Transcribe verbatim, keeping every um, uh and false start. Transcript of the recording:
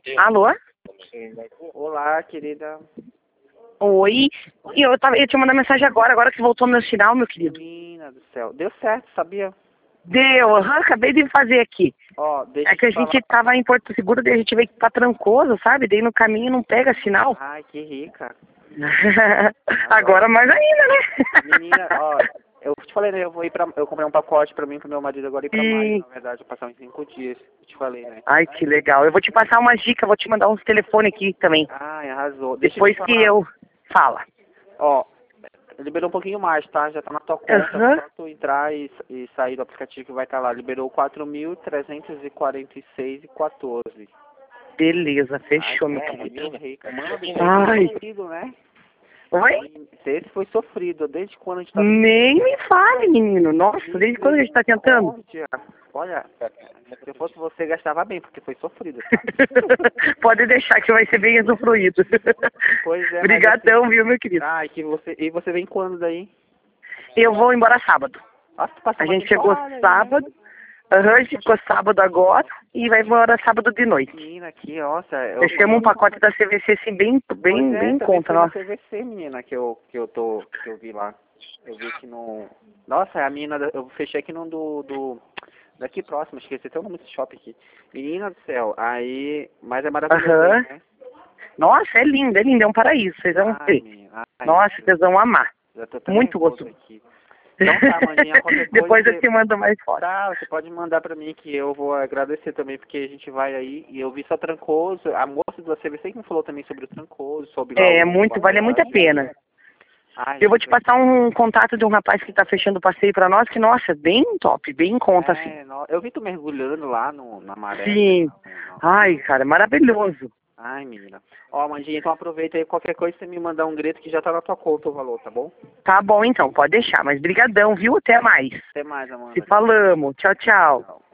Alô? Olá, querida. Oi. E eu, tava, eu te mandar mensagem agora, agora que voltou meu sinal, meu querido. Menina do céu. Deu certo, sabia? Deu, aham, acabei de fazer aqui. Ó, deixa É que a eu te falar. gente tava em Porto Seguro, daí a gente veio pra Trancoso, sabe? Daí no caminho não pega sinal. Ai, que rica. Agora mais ainda, né? Menina, ó, eu te falei, né? Eu vou ir pra. Eu comprei um pacote pra mim e pro meu marido agora ir pra mais, E... na verdade, eu passar uns cinco dias. Eu te falei, né? Ai, que legal. Eu vou te passar umas dicas, vou te mandar uns telefones aqui também. Ai, arrasou. Deixa Depois eu te que falar. eu... Fala. Ó, liberou um pouquinho mais, tá? Já tá na tua conta. Aham. Só tu entrar e, e sair do aplicativo que vai estar lá. Liberou quatro mil trezentos e quarenta e seis e quatorze. Beleza, fechou, Ai, meu é, querido. meu rico. Mano, isso aí Ai. foi sofrido, né? Oi? Esse foi sofrido. Desde quando a gente tá... Nem me fale, menino. Nossa, desde quando a gente tá tentando? Misericórdia. Olha, se eu fosse você, gastava bem, porque foi sofrido, tá? Pode deixar que vai ser bem usufruído. Pois é, mas Obrigadão, assim... viu, meu querido? Ai, que você... E você vem quando daí? Eu vou embora sábado. Nossa, tu passou A uma gente chegou temporada aí, né? sábado. Aham, a gente ficou sábado agora e vai embora sábado de noite. Menina, aqui, nossa... Eu... Fechamos um pacote da C V C assim bem, Pois bem, é, bem em também conta, foi na nossa. C V C, menina, que eu, que eu tô... Que eu vi lá. Eu vi que no... Nossa, a menina... da- Eu fechei aqui no do... do... Daqui próximo, esqueci até o nome desse shopping aqui. Menina do céu, aí... Mas é maravilhoso Aham. aí, né? Nossa, é lindo, é lindo, é um paraíso, vocês vão Ai, ver. menina, ai, Nossa, vocês vão amar. já tô até Muito nervoso gostoso. aqui. Então tá, maninha, qualquer coisa... Depois eu você- te mando mais foto. Tá, você pode mandar pra mim que eu vou agradecer também, porque a gente vai aí, e eu vi só Trancoso, a moça da C V C que me falou também sobre o Trancoso, sobre lá É, o... muito, vale muito a pena. Ai, Eu vou te gente, passar um contato de um rapaz que tá fechando o passeio pra nós, que, nossa, bem top, bem em conta, assim. é, no- eu vi tu mergulhando lá no, na maré. Sim. No- no- Ai, cara, maravilhoso. Ai, menina. Ó, Mandinha, então aproveita aí, qualquer coisa você me mandar um grito que já tá na tua conta o valor, tá bom? Tá bom, então, pode deixar. Mas brigadão, viu? Até mais. Até mais, Amanda. Se falamos. Tchau, tchau. Tchau.